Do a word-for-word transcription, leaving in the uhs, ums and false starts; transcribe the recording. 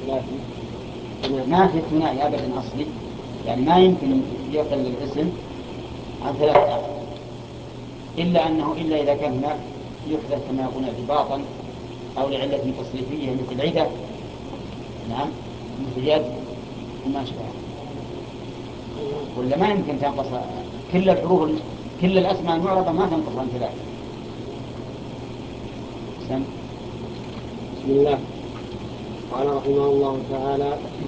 ثلاثي ما في ثنائي أبدا أصلي، يعني ما يمكن يقل الاسم عن ثلاثة أعراب، إلا أنه إلا إذا كان هناك يحدث كما يقول اعتباطا أو لعلة تصريفية مثل عدة، نعم، مثل يد وما شبه، ولا ما يمكن تنقص كل الحروف، كل الأسماء المعربة ما تنقص عن ثلاثة. سم. بسم الله. قال رحمه الله تعالى: